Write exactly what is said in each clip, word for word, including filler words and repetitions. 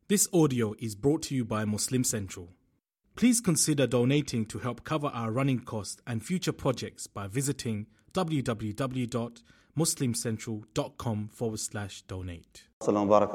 This audio is brought to you by Muslim Central. Please consider donating to help cover our running costs and future projects by visiting www.muslimcentral.com forward slash donate. Another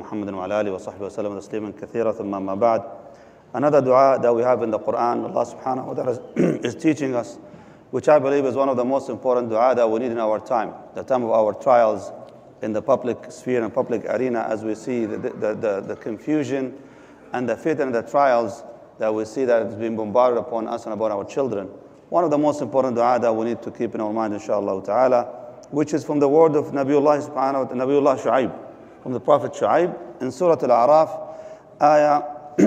dua that we have in the Quran, Allah subhanahu wa ta'ala is teaching us, which I believe is one of the most important dua that we need in our time, the time of our trials in the public sphere and public arena, as we see the, the, the, the confusion and the fitna and the trials that we see that is being bombarded upon us and upon our children. One of the most important dua that we need to keep in our mind, inshallah ta'ala, which is from the word of Nabiullah subhanahu wa ta'ala, Nabiullah Shu'aib, from the Prophet Shu'aib, in Surah Al-A'raf, ayah,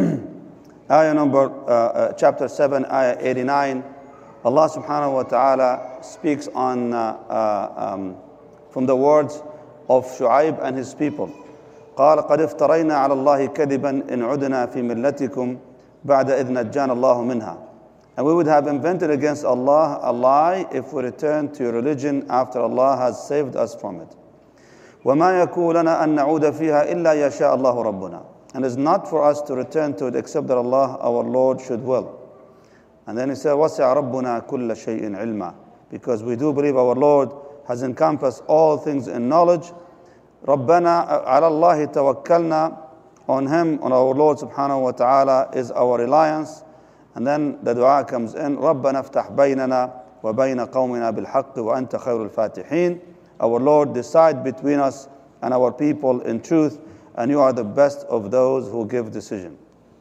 ayah number, uh, uh, chapter seven, ayah eighty-nine. Allah subhanahu wa ta'ala speaks on, uh, uh, um, from the words of Shu'aib and his people. قال قد افترينا على الله كذبا إن عدنا في ملتكم بعد إذ نجانا الله منها. And we would have invented against Allah a lie if we return to your religion after Allah has saved us from it. وما يكون لنا أن نعود فيها إلا يشاء الله ربنا. And it's not for us to return to it except that Allah, our Lord, should will. And then he said, وَسِعَ رَبُّنَا كُلَّ شَيْءٍ عِلْمًا. Because we do believe our Lord has encompassed all things in knowledge. رَبَّنَا عَلَى اللَّهِ تَوَكَّلْنَا. On Him, on our Lord subhanahu wa ta'ala, is our reliance. And then the dua comes in, رَبَّنَا افْتَحْ بَيْنَنَا وَبَيْنَ قَوْمِنَا بِالْحَقِّ وَأَنْتَ خَيْرُ الْفَاتِحِينَ. Our Lord, decide between us and our people in truth, and you are the best of those who give decision.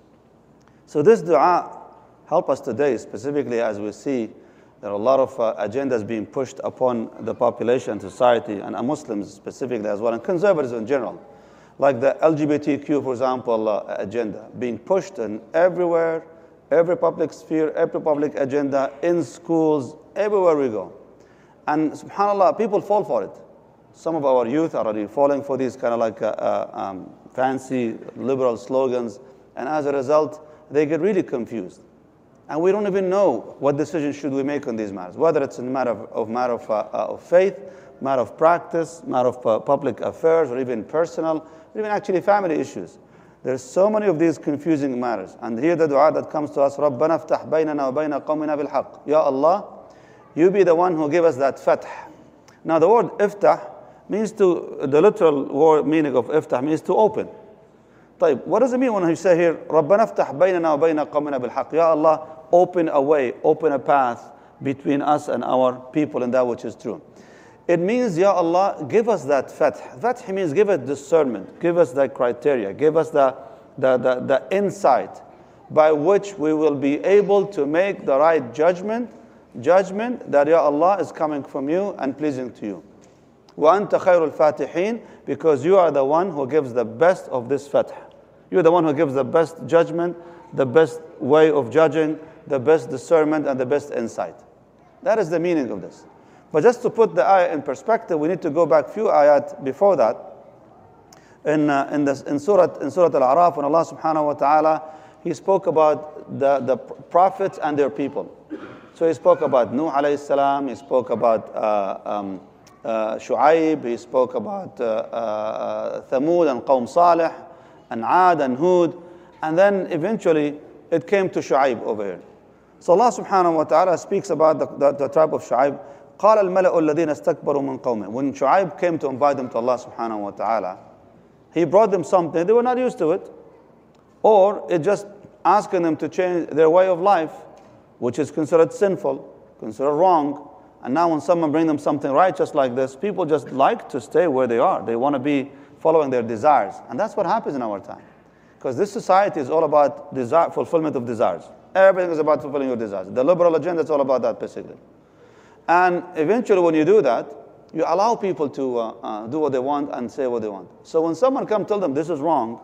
So this dua help us today, specifically as we see there are a lot of uh, agendas being pushed upon the population, society, and uh, Muslims specifically as well, and conservatives in general. Like the L G B T Q, for example, uh, agenda being pushed in everywhere, every public sphere, every public agenda, in schools, everywhere we go. And subhanAllah, people fall for it. Some of our youth are already falling for these kind of like uh, uh, um, fancy liberal slogans, and as a result, they get really confused. And we don't even know what decision should we make on these matters, whether it's a matter of, of matter of, uh, of faith, matter of practice, matter of uh, public affairs, or even personal, or even actually family issues. There's so many of these confusing matters. And here the dua that comes to us, رَبَّنَا افْتَحْ بَيْنَنَا وَبَيْنَ قَوْمِنَا بِالْحَقِّ. Ya Allah, you be the one who give us that fath. Now the word iftah means to, the literal word meaning of iftah means to open. طيب, what does it mean when you say here, رَبَّنَا افْتَحْ بَيْنَنَا وَبَيْنَ قَوْمِنَا بِالْحَقِّ. Ya Allah, open a way, open a path between us and our people and that which is true. It means, Ya Allah, give us that fath. Fath means give us discernment, give us the criteria, give us the, the, the, the insight by which we will be able to make the right judgment, judgment that, Ya Allah, is coming from you and pleasing to you. وَأَنْتَ خَيْرُ الْفَاتِحِينَ. Because you are the one who gives the best of this fath. You're the one who gives the best judgment, the best way of judging, the best discernment, and the best insight. That is the meaning of this. But just to put the ayah in perspective, we need to go back a few ayat before that. In, uh, in, this, in Surah, in Surah Al-A'raf, when Allah subhanahu wa ta'ala, He spoke about the, the prophets and their people. So He spoke about Nuh alayhi salam, He spoke about uh, um, uh, Shu'aib, He spoke about uh, uh, Thamud and Qawm Salih, and Ad and Hud, and then eventually it came to Shu'aib over here. So Allah subhanahu wa ta'ala speaks about the, the, the tribe of Shu'aib. قال الملأ الذين استكبروا من قومه. When Shu'aib came to invite them to Allah subhanahu wa ta'ala, he brought them something, they were not used to it. Or it just asking them to change their way of life, which is considered sinful, considered wrong. And now when someone brings them something righteous like this, people just like to stay where they are. They want to be following their desires. And that's what happens in our time. Because this society is all about desire, fulfillment of desires. Everything is about fulfilling your desires. The liberal agenda is all about that, basically. And eventually, when you do that, you allow people to uh, uh, do what they want and say what they want. So when someone comes tell them this is wrong,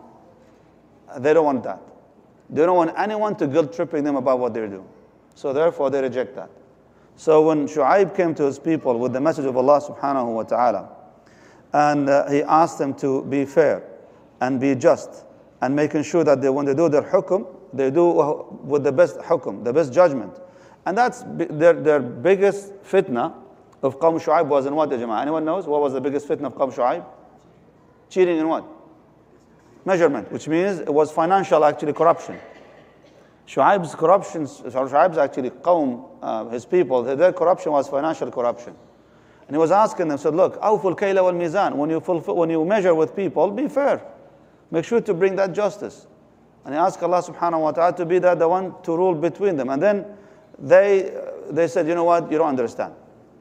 they don't want that. They don't want anyone to guilt-tripping them about what they're doing. So therefore, they reject that. So when Shu'aib came to his people with the message of Allah subhanahu wa ta'ala, and uh, he asked them to be fair and be just, and making sure that they, when they do their hukum, they do with the best hukum, the best judgment. And that's their, their biggest fitna of Qawm Shu'aib was in what, ya Jama'ah? Anyone knows what was the biggest fitna of Qawm Shu'aib? Cheating in what? measurement, which means it was financial actually corruption. Shu'aib's corruption, Shu'aib's actually qawm, uh, his people, their corruption was financial corruption. And he was asking them, said, look, awful kayla wal mizan, when you fulfill, when you measure with people, be fair. Make sure to bring that justice. And he asked Allah subhanahu wa ta'ala to be that the one to rule between them. And then they, they said, you know what, you don't understand.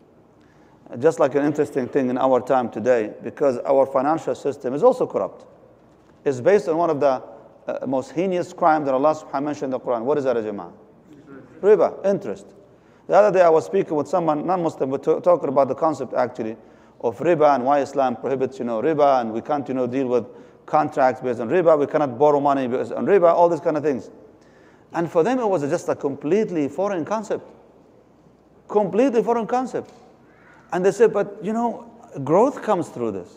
Just like an interesting thing in our time today, because our financial system is also corrupt. It's based on one of the uh, most heinous crimes that Allah subhanahu wa ta'ala mentioned in the Quran. What is that, Jama'ah? Riba, interest. The other day I was speaking with someone, non-Muslim, but talking about the concept actually of riba and why Islam prohibits, you know, riba, and we can't, you know, deal with contracts based on riba, we cannot borrow money based on riba, all these kind of things. And for them it was just a completely foreign concept. Completely foreign concept. And they said, but you know, growth comes through this.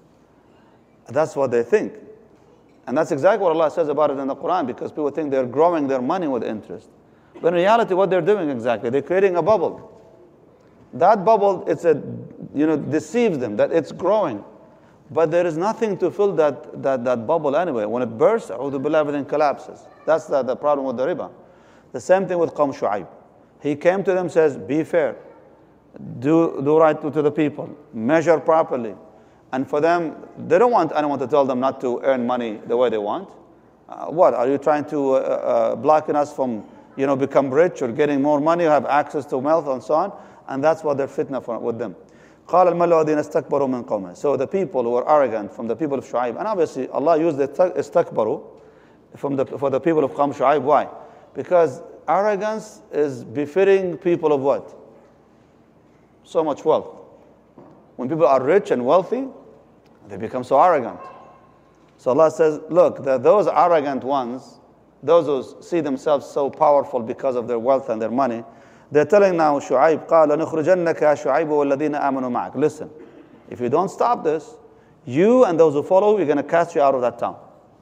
That's what they think. And that's exactly what Allah says about it in the Quran, because people think they're growing their money with interest. But in reality, what they're doing exactly, they're creating a bubble. That bubble, it's a, you know, deceives them that it's growing. But there is nothing to fill that, that, that bubble anyway. When it bursts, a'udhu billah, everything collapses. That's the, the problem with the riba. The same thing with Qawm Shu'aib. He came to them, says, be fair. Do, do right to, to the people. Measure properly. And for them, they don't want anyone to tell them not to earn money the way they want. Uh, what, are you trying to uh, uh, block us from, you know, become rich or getting more money, or have access to wealth and so on? And that's what they're fitna for, with them. قال الملأ الذين استكبروا من قومه. So the people who were arrogant from the people of Shu'aib, and obviously Allah used the istakbaru from the, for the people of Qawm Shu'aib. Why? Because arrogance is befitting people of what? So much wealth. When people are rich and wealthy, they become so arrogant. So Allah says, look, the, those arrogant ones, those who see themselves so powerful because of their wealth and their money, they're telling now Shu'aib, قَالَ نُخْرِجَنَّكَ يَا شُعَيْبُ وَالَّذِينَ آمَنُوا مَعَكَ. Listen, if you don't stop this, you and those who follow, we're going to cast you out of that town.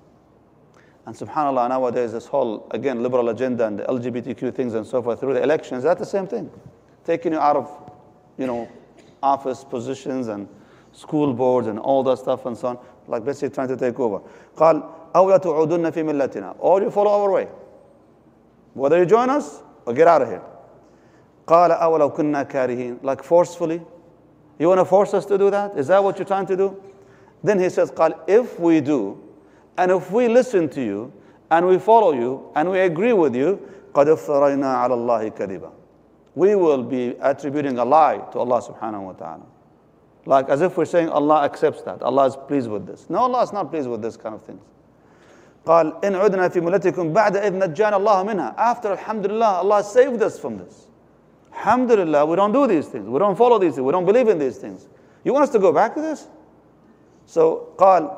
And subhanAllah, nowadays this whole, again, liberal agenda and the L G B T Q things and so forth through the elections, that's the same thing. Taking you out of, you know, office positions and school boards and all that stuff and so on, like basically trying to take over. قَالَ أَوْ لَتُعُودُنَّ فِي مِلَّتِنَا. Or you follow our way. Whether you join us or get out of here. قَالَ أَوْلَوْ كُنَّا كَارِهِينَ. Like forcefully. You want to force us to do that? Is that what you're trying to do? Then he says, قَالَ if we do, and if we listen to you, and we follow you, and we agree with you, قَدْ افترينا عَلَى اللَّهِ كَذِبًا. We will be attributing a lie to Allah subhanahu wa ta'ala. Like as if we're saying Allah accepts that. Allah is pleased with this. No, Allah is not pleased with this kind of things. قال إن عدنا في ملتكم بعد إذ نجانا الله منها. After, alhamdulillah, Allah saved us from this. Alhamdulillah, we don't do these things. We don't follow these things. We don't believe in these things. You want us to go back to this? So قال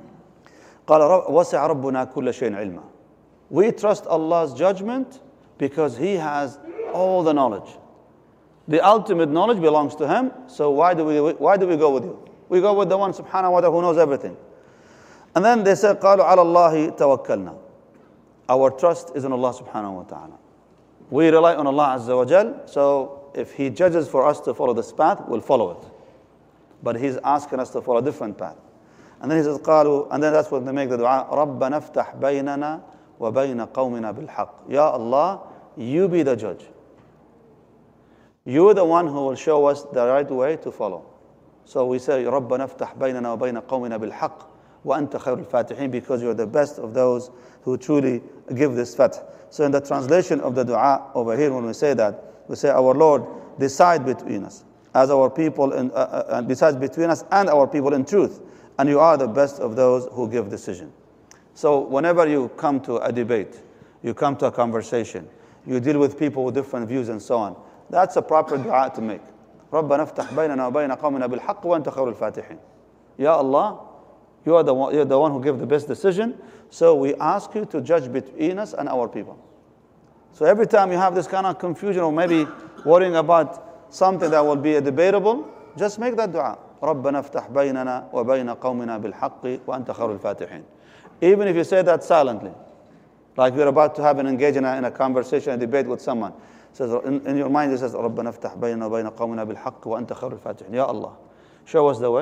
قال وسع ربنا كل شيء علما. We trust Allah's judgment because He has all the knowledge. The ultimate knowledge belongs to Him. So why do we why do we go with you? We go with the one subhanahu wa ta'ala who knows everything. And then they said, قالوا على الله توكلنا. Our trust is in Allah subhanahu wa ta'ala. We rely on Allah azza wa jal. So if He judges for us to follow this path, we'll follow it. But He's asking us to follow a different path. And then He says, قالوا, and then that's when they make the dua, ربنا افتح بيننا وبين قومنا بالحق. Ya Allah, You be the judge. You're the one who will show us the right way to follow. So we say, ربنا افتح بيننا وبين قومنا بالحق وأنت خير الفاتحين, because you're the best of those who truly give this fath. So in the translation of the dua over here, when we say that, we say, our Lord, decide between us, as our people, in, uh, uh, decide between us and our people in truth, and you are the best of those who give decision. So whenever you come to a debate, you come to a conversation, you deal with people with different views and so on, that's a proper dua to make. رَبَّنَا افتح بيننا وبين قومنا بالحق وأنت خير الفاتحين. Ya Allah, you are the one, you're the one who gives the best decision, so we ask you to judge between us and our people. So every time you have this kind of confusion or maybe worrying about something that will be debatable, just make that dua. رَبَّنَا افتح بيننا وبين قومنا بالحق وأنت خير الفاتحين. Even if you say that silently, like we're about to have an engage in a, in a conversation, a debate with someone, says in, in your mind it says رَبَّنَا افتح بيننا وبين قومنا بالحق وأنت خير الفاتحين. Ya Allah, show us the way.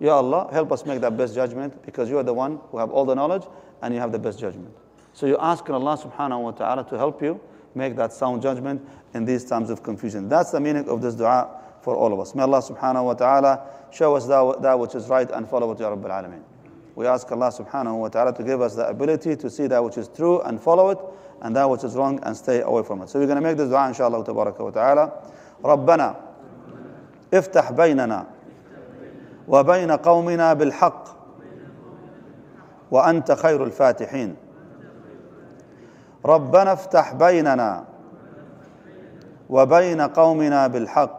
Ya Allah, help us make that best judgment, because you are the one who have all the knowledge and you have the best judgment. So you're asking Allah subhanahu wa ta'ala to help you make that sound judgment in these times of confusion. That's the meaning of this dua for all of us. May Allah subhanahu wa ta'ala show us that, that which is right and follow it, Ya Rabbil Alameen. We ask Allah subhanahu wa ta'ala to give us the ability to see that which is true and follow it, and that which is wrong and stay away from it. So we're going to make this dua inshallah tabaraka wa ta'ala. ربنا افتح بيننا وبين قومنا بالحق وأنت خير الفاتحين. ربنا افتح بيننا وبين قومنا بالحق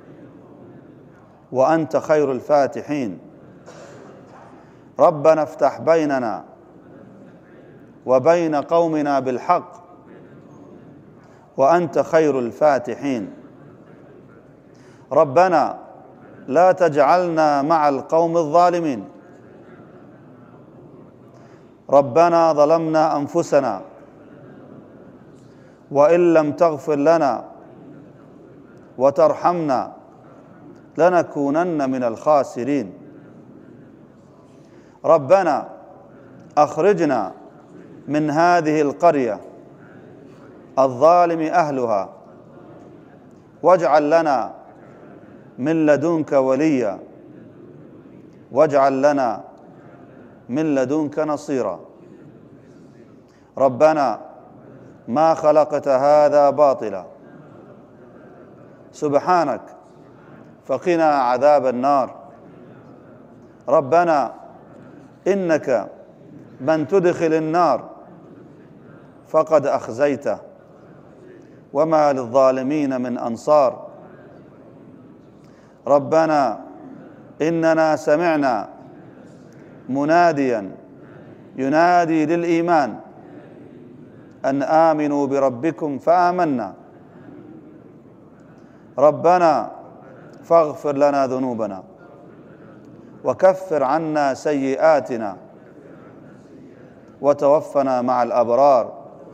وأنت خير الفاتحين. ربنا افتح بيننا وبين قومنا بالحق وأنت خير الفاتحين. ربنا لا تجعلنا مع القوم الظالمين. ربنا ظلمنا أنفسنا وإن لم تغفر لنا وترحمنا لنكونن من الخاسرين. ربنا أخرجنا من هذه القرية الظالم أهلها واجعل لنا من لدنك وليا واجعل لنا من لدنك نصيرا. ربنا ما خلقت هذا باطلا سبحانك فقنا عذاب النار. ربنا إنك من تدخل النار فقد أخزيته وما للظالمين من أنصار. ربنا إننا سمعنا مناديا ينادي للإيمان أن آمنوا بربكم فآمنا. ربنا فاغفر لنا ذنوبنا وكفر عنا سيئاتنا وتوفنا مع الأبرار.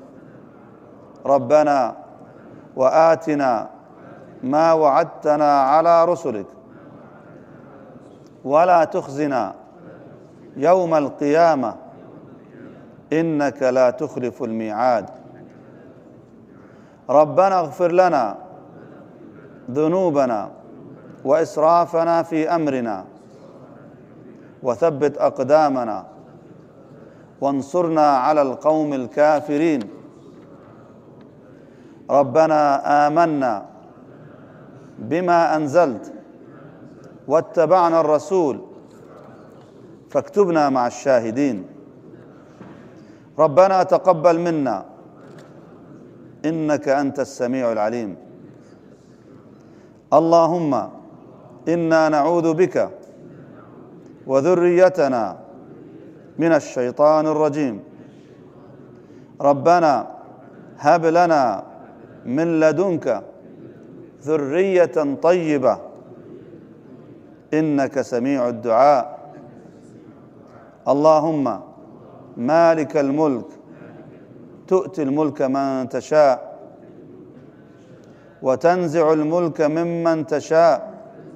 ربنا وآتنا ما وعدتنا على رسلك ولا تخزنا يوم القيامة إنك لا تخلف الميعاد. ربنا اغفر لنا ذنوبنا وإسرافنا في أمرنا وثبت أقدامنا وانصرنا على القوم الكافرين. ربنا آمنا بما أنزلت واتبعنا الرسول فاكتبنا مع الشاهدين. ربنا تقبل منا إنك أنت السميع العليم. اللهم إنا نعوذ بك وذريتنا من الشيطان الرجيم. ربنا هب لنا من لدنك ذرية طيبة إنك سميع الدعاء. اللهم مالك الملك تؤتي الملك من تشاء وتنزع الملك ممن تشاء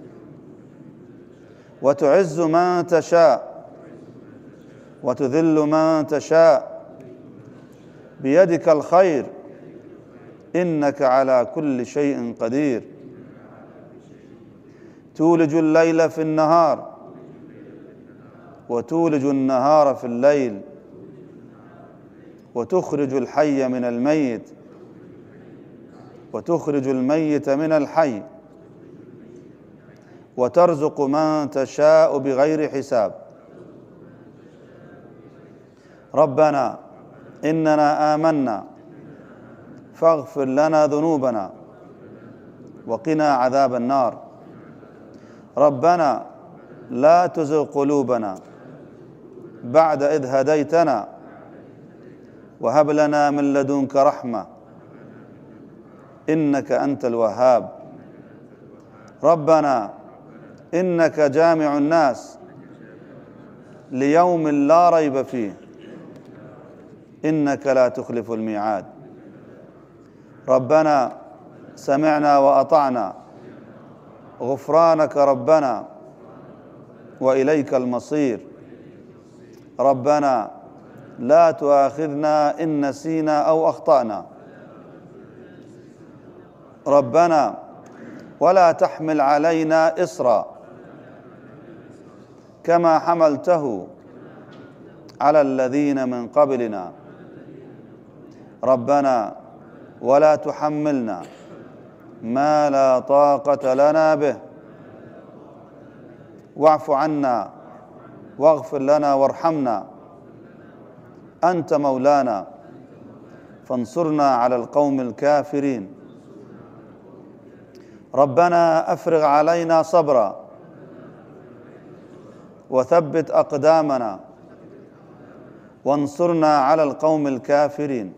وتعز من تشاء وتذل من تشاء بيدك الخير إنك على كل شيء قدير. تولج الليل في النهار وتولج النهار في الليل وتخرج الحي من الميت وتخرج الميت من الحي وترزق من تشاء بغير حساب. ربنا إننا آمنا فاغفر لنا ذنوبنا وقنا عذاب النار. ربنا لا تزغ قلوبنا بعد إذ هديتنا وهب لنا من لدنك رحمة إنك أنت الوهاب. ربنا إنك جامع الناس ليوم لا ريب فيه إنك لا تخلف الميعاد. ربنا سمعنا وأطعنا غفرانك ربنا وإليك المصير. ربنا لا تؤاخذنا إن نسينا أو أخطأنا. ربنا ولا تحمل علينا إصرا كما حملته على الذين من قبلنا. ربنا ولا تحملنا ما لا طاقة لنا به، واعف عنا واغفر لنا وارحمنا، أنت مولانا فانصرنا على القوم الكافرين. ربنا أفرغ علينا صبرا وثبت أقدامنا وانصرنا على القوم الكافرين.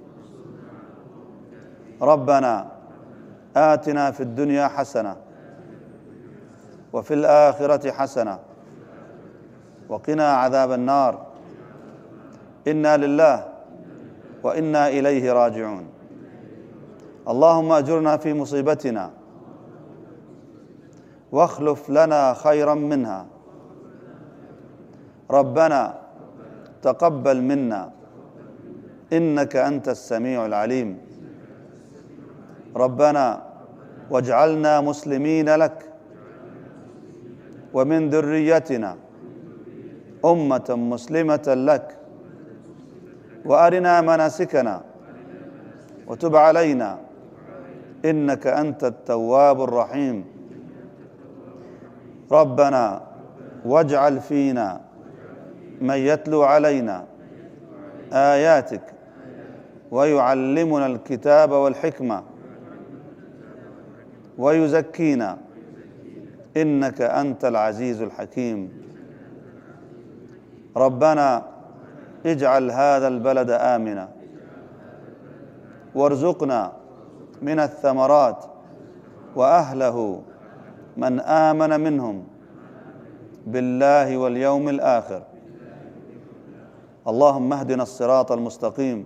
ربنا آتنا في الدنيا حسنة وفي الآخرة حسنة وقنا عذاب النار. إنا لله وإنا إليه راجعون. اللهم أجرنا في مصيبتنا واخلف لنا خيرا منها. ربنا تقبل منا إنك أنت السميع العليم. ربنا واجعلنا مسلمين لك ومن ذريتنا أمة مسلمة لك، وأرنا مناسكنا وتب علينا إنك أنت التواب الرحيم. ربنا واجعل فينا من يتلو علينا آياتك ويعلمنا الكتاب والحكمة ويزكينا إنك أنت العزيز الحكيم. ربنا اجعل هذا البلد آمنا وارزقنا من الثمرات وأهله من آمن منهم بالله واليوم الآخر. اللهم اهدنا الصراط المستقيم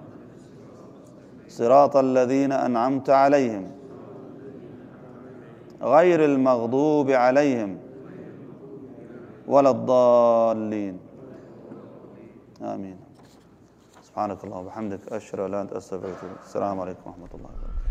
صراط الذين أنعمت عليهم غير المغضوب عليهم ولا الضالين. آمين. سبحانك اللهم وبحمدك أشهد أن لا إله إلا أنت أستغفرك. السلام عليكم ورحمة الله وبركاته.